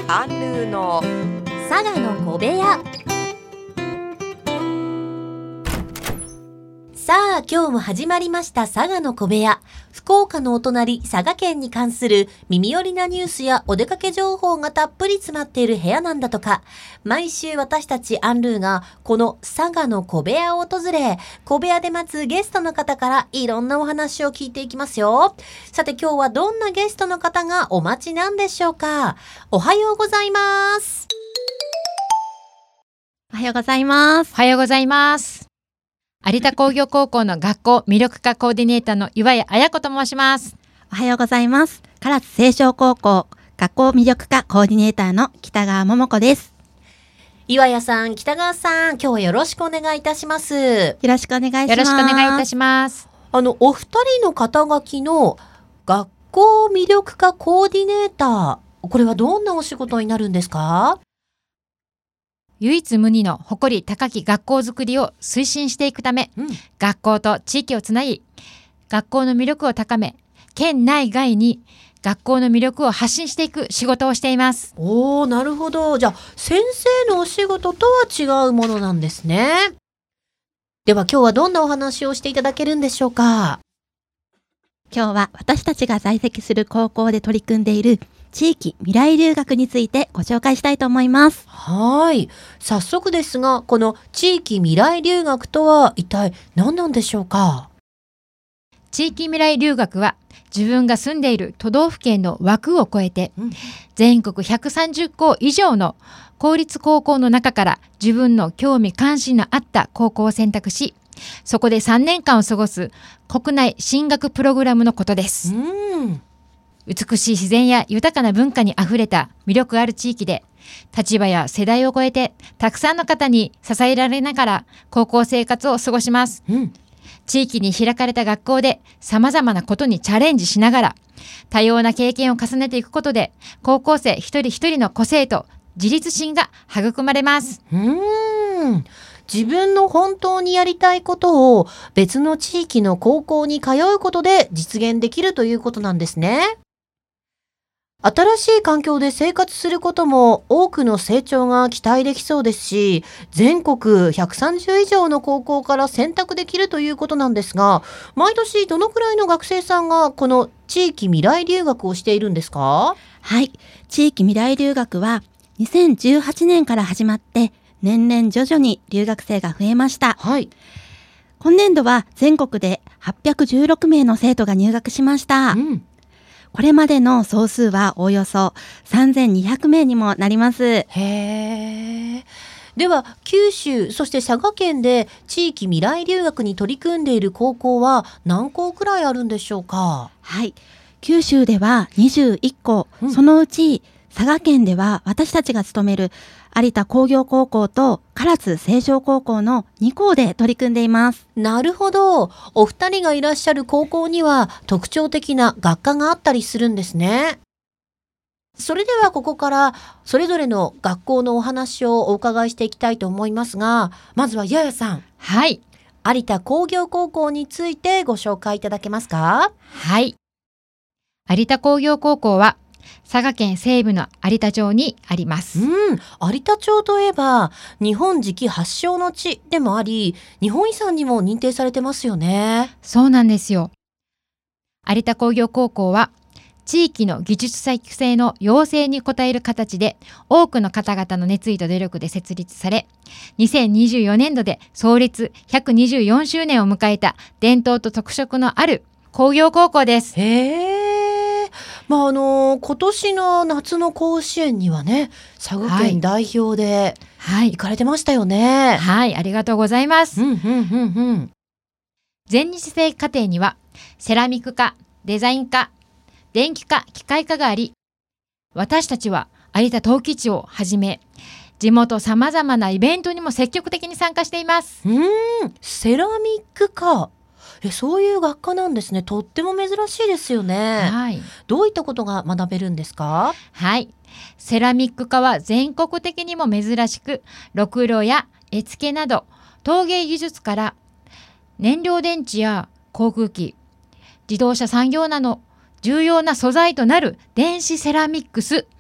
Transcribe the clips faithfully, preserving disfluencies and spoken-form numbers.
アンルーの佐賀の小部屋。さあ今日も始まりました佐賀の小部屋。福岡のお隣佐賀県に関する耳寄りなニュースやお出かけ情報がたっぷり詰まっている部屋なんだとか。毎週私たちアンルーがこの佐賀の小部屋を訪れ、小部屋で待つゲストの方からいろんなお話を聞いていきますよ。さて今日はどんなゲストの方がお待ちなんでしょうか。おはようございます。 おはようございます。 おはようございます。有田工業高校の学校魅力化コーディネーターの岩谷彩子と申します。 おはようございます。唐津青少高校学校魅力化コーディネーターの北川桃子です。 岩谷さん、北川さん、今日はよろしくお願いいたします。 よろしくお願いします。 よろしくお願いいたします。 あのお二人の肩書きの学校魅力化コーディネーター、これはどんなお仕事になるんですか？ 唯一無二の誇り高き学校づくりを推進していくため、うん、学校と地域をつなぎ、学校の魅力を高め、県内外に学校の魅力を発信していく仕事をしています。 おー、なるほど。じゃあ先生のお仕事とは違うものなんですね。では今日はどんなお話をしていただけるんでしょうか？ 今日は私たちが在籍する高校で取り組んでいる地域未来留学についてご紹介したいと思います。 はい。早速ですが、この地域未来留学とは一体何なんでしょうか？ 地域未来留学は自分が住んでいる都道府県の枠を超えて、うん、全国ひゃくさんじゅっこ以上の公立高校の中から自分の興味関心のあった高校を選択し、そこでさんねんかんを過ごす国内進学プログラムのことです。うん、美しい自然や豊かな文化にあふれた魅力ある地域で、立場や世代を超えてたくさんの方に支えられながら高校生活を過ごします。うん、地域に開かれた学校で様々なことにチャレンジしながら多様な経験を重ねていくことで、高校生一人一人の個性と自立心が育まれます。 うーん、自分の本当にやりたいことを別の地域の高校に通うことで実現できるということなんですね。新しい環境で生活することも多くの成長が期待できそうですし、全国ひゃくさんじゅう以上の高校から選択できるということなんですが、毎年どのくらいの学生さんがこの地域未来留学をしているんですか？ はい、地域未来留学はにせんじゅうはちねんから始まって年々徐々に留学生が増えました。はい、今年度は全国ではっぴゃくじゅうろくめいの生徒が入学しました。うん、これまでの総数はおよそさんぜんにひゃくめいにもなります。 へー。では九州そして佐賀県で地域未来留学に取り組んでいる高校は何校くらいあるんでしょうか？ はい、九州ではにじゅういっこ、うん、そのうち佐賀県では私たちが勤める有田工業高校と唐津青少高校のにこうで取り組んでいます。 なるほど。お二人がいらっしゃる高校には特徴的な学科があったりするんですね。それではここからそれぞれの学校のお話をお伺いしていきたいと思いますが、まずはややさん。 はい。 有田工業高校についてご紹介いただけますか？ はい。有田工業高校は佐賀県西部の有田町にあります。 うん、有田町といえば日本磁器発祥の地でもあり、日本遺産にも認定されてますよね。 そうなんですよ。有田工業高校は地域の技術者育成の要請に応える形で多くの方々の熱意と努力で設立され、にせんにじゅうよねんどで創立ひゃくにじゅうよんしゅうねんを迎えた伝統と特色のある工業高校です。 へー。まああの今年の夏の甲子園にはね、佐賀県代表で行かれてましたよね。 はい、はい、ありがとうございます。 うんうんうんうん、 全日制課程にはセラミック科、デザイン科、電気科、機械科があり、私たちは有田陶器市をはじめ地元さまざまなイベントにも積極的に参加しています。 うーん、セラミック科、えそういう学科なんですね。とっても珍しいですよね。はい、どういったことが学べるんですか？ はい、セラミック科は全国的にも珍しく、ろくろや絵付けなど陶芸技術から燃料電池や航空機、自動車産業など重要な素材となる電子セラミックス、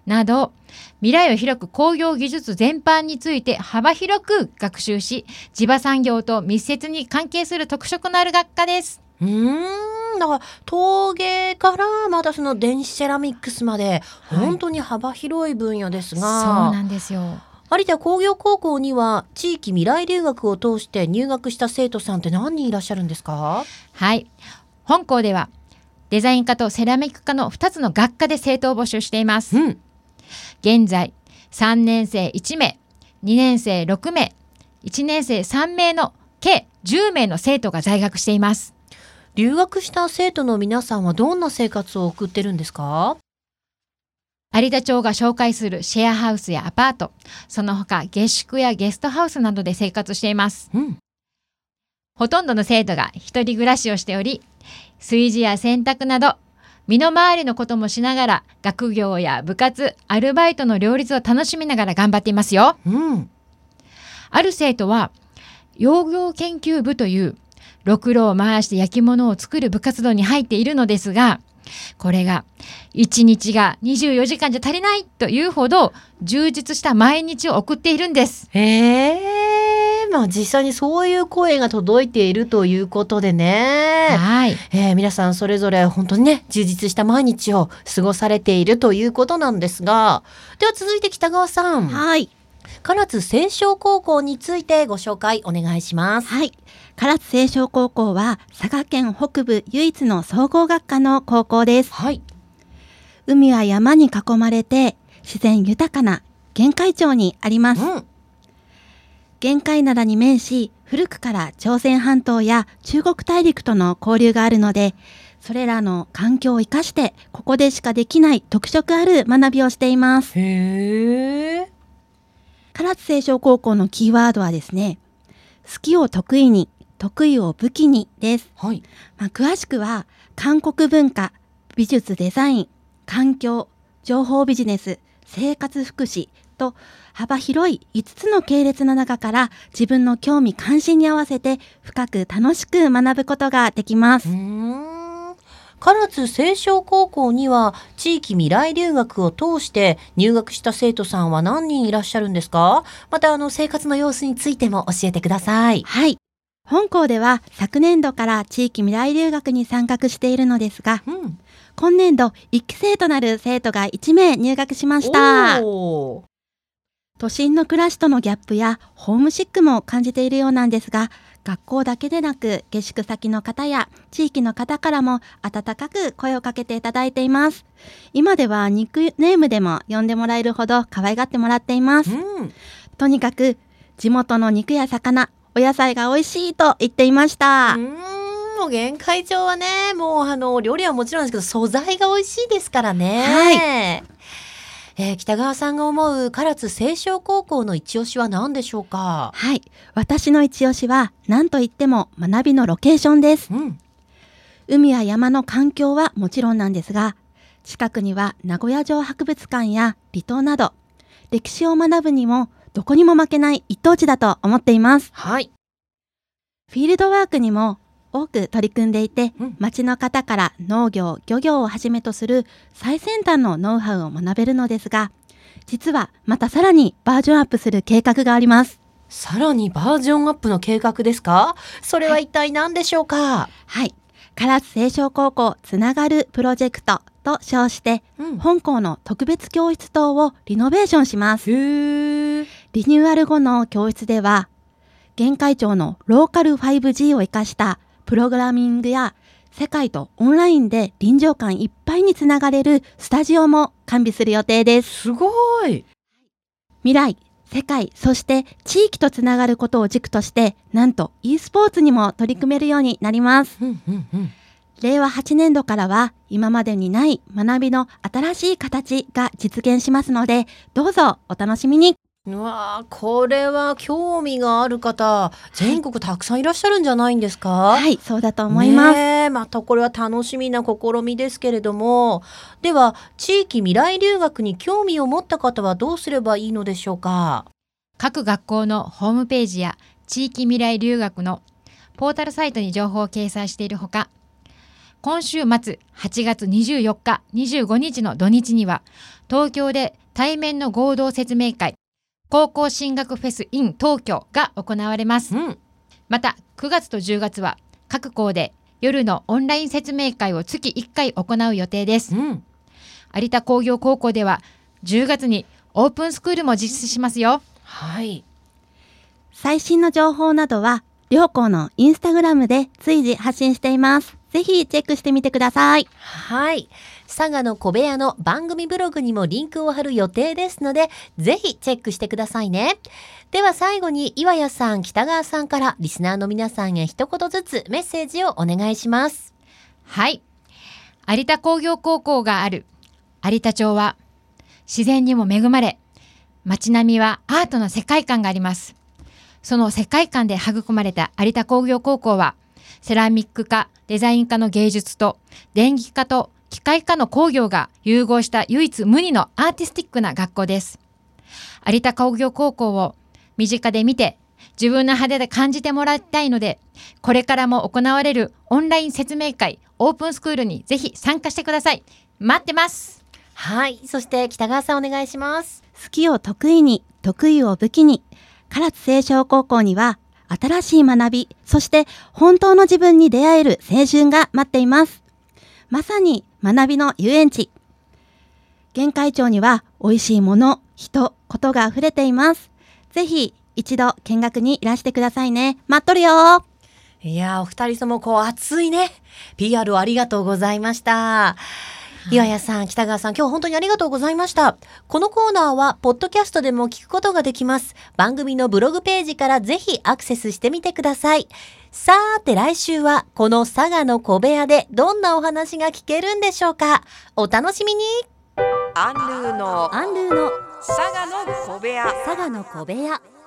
など未来を開く工業技術全般について幅広く学習し、地場産業と密接に関係する特色のある学科です。 うーん、だから陶芸からまたその電子セラミックスまで、はい、本当に幅広い分野ですが、そうなんですよ。 有田工業高校には地域未来留学を通して入学した生徒さんって何人いらっしゃるんですか？ はい、本校ではデザイン科とセラミック科のふたつの学科で生徒を募集しています、うん、現在さんねん生いち名、にねん生ろく名、いちねん生さん名の計じゅう名の生徒が在学しています。 留学した生徒の皆さんはどんな生活を送ってるんですか？ 有田町が紹介するシェアハウスやアパート、その他下宿やゲストハウスなどで生活しています、うん、ほとんどの生徒が一人暮らしをしており、炊事や洗濯など身の回りのこともしながら学業や部活、アルバイトの両立を楽しみながら頑張っていますよ、うん、ある生徒は養業研究部というろくろを回して焼き物を作る部活動に入っているのですが、これがいちにちがにじゅうよじかんじゃ足りないというほど充実した毎日を送っているんです。 へー、まあ実際にそういう声が届いているということでね、はい、えー、皆さんそれぞれ本当にね充実した毎日を過ごされているということなんですが、では続いて北川さん、 はい、 唐津青少高校についてご紹介お願いします。 はい、唐津青少高校は佐賀県北部唯一の総合学科の高校です。はい、海は山に囲まれて自然豊かな玄海町にあります、うん、玄海灘に面し、古くから朝鮮半島や中国大陸との交流があるので、それらの環境を生かしてここでしかできない特色ある学びをしています。 へー。 唐津青少高校のキーワードはですね、好きを得意に、得意を武器にです。はい、まあ、詳しくは韓国文化、美術デザイン、環境、情報ビジネス、生活福祉と幅広いいつつの系列の中から自分の興味関心に合わせて深く楽しく学ぶことができます。 うーん、唐津青少高校には地域未来留学を通して入学した生徒さんは何人いらっしゃるんですか？またあの生活の様子についても教えてください。 はい、本校では昨年度から地域未来留学に参画しているのですが、うん、今年度いっき生となる生徒がいち名入学しました。都心の暮らしとのギャップやホームシックも感じているようなんですが、学校だけでなく下宿先の方や地域の方からも温かく声をかけていただいています。今ではニックネームでも呼んでもらえるほど可愛がってもらっています、うん、とにかく地元の肉や魚、お野菜が美味しいと言っていました。 うーん、もう玄海町はね、もうあの料理はもちろんですけど素材が美味しいですからね。はい、えー、北川さんが思う唐津青少高校の一押しは何でしょうか？ はい、私の一押しは何といっても学びのロケーションです、うん、海や山の環境はもちろんなんですが、近くには名古屋城博物館や離島など歴史を学ぶにもどこにも負けない一等地だと思っています。はい、フィールドワークにも多く取り組んでいて、うん、町の方から農業、漁業をはじめとする最先端のノウハウを学べるのですが、実はまたさらにバージョンアップする計画があります。 さらにバージョンアップの計画ですか？それは一体何でしょうか？ はい、唐津青少高校つながるプロジェクトと称して、うん、本校の特別教室棟をリノベーションします。へー。リニューアル後の教室では玄海町のローカル ファイブジー を生かしたプログラミングや世界とオンラインで臨場感いっぱいにつながれるスタジオも完備する予定です。 すごい。 未来、世界、そして地域とつながることを軸として、なんと e スポーツにも取り組めるようになります。うんうんうん、れいわはちねん度からは今までにない学びの新しい形が実現しますので、どうぞお楽しみに。 うわー、これは興味がある方、全国たくさんいらっしゃるんじゃないんですか？ はい、はい、そうだと思います。 ね、またこれは楽しみな試みですけれども、では地域未来留学に興味を持った方はどうすればいいのでしょうか？ 各学校のホームページや地域未来留学のポータルサイトに情報を掲載しているほか、 今週末はちがつにじゅうよっか、にじゅうごにちの土日には東京で対面の合同説明会高校進学フェス in 東京が行われます、うん、またくがつとじゅうがつは各校で夜のオンライン説明会を月いっかい行う予定です、うん、有田工業高校ではじゅうがつにオープンスクールも実施しますよ。 はい。最新の情報などは両校のインスタグラムで随時発信しています。ぜひチェックしてみてください。 はい。佐賀の小部屋の番組ブログにもリンクを貼る予定ですので、ぜひチェックしてくださいね。では最後に岩谷さん、北川さんからリスナーの皆さんへ一言ずつメッセージをお願いします。 はい。有田工業高校がある有田町は自然にも恵まれ、街並みはアートの世界観があります。その世界観で育まれた有田工業高校は、セラミック科、デザイン科の芸術と電気科と機械科の工業が融合した唯一無二のアーティスティックな学校です。有田工業高校を身近で見て、自分の肌で感じてもらいたいので、これからも行われるオンライン説明会、オープンスクールにぜひ参加してください。待ってます。 はい。そして北川さんお願いします。 好きを得意に、得意を武器に、唐津青少高校には新しい学び、そして本当の自分に出会える青春が待っています。まさに学びの遊園地。玄海町には美味しいもの、人、ことが溢れています。ぜひ一度見学にいらしてくださいね。待っとるよ。 いやー、お二人ともこう熱いね ピーアール をありがとうございました。岩谷さん、北川さん、今日本当にありがとうございました。このコーナーはポッドキャストでも聞くことができます。番組のブログページからぜひアクセスしてみてください。さーて来週はこの佐賀の小部屋でどんなお話が聞けるんでしょうか。お楽しみに。 アンルーのアンルーの佐賀の小部屋佐賀の小部屋。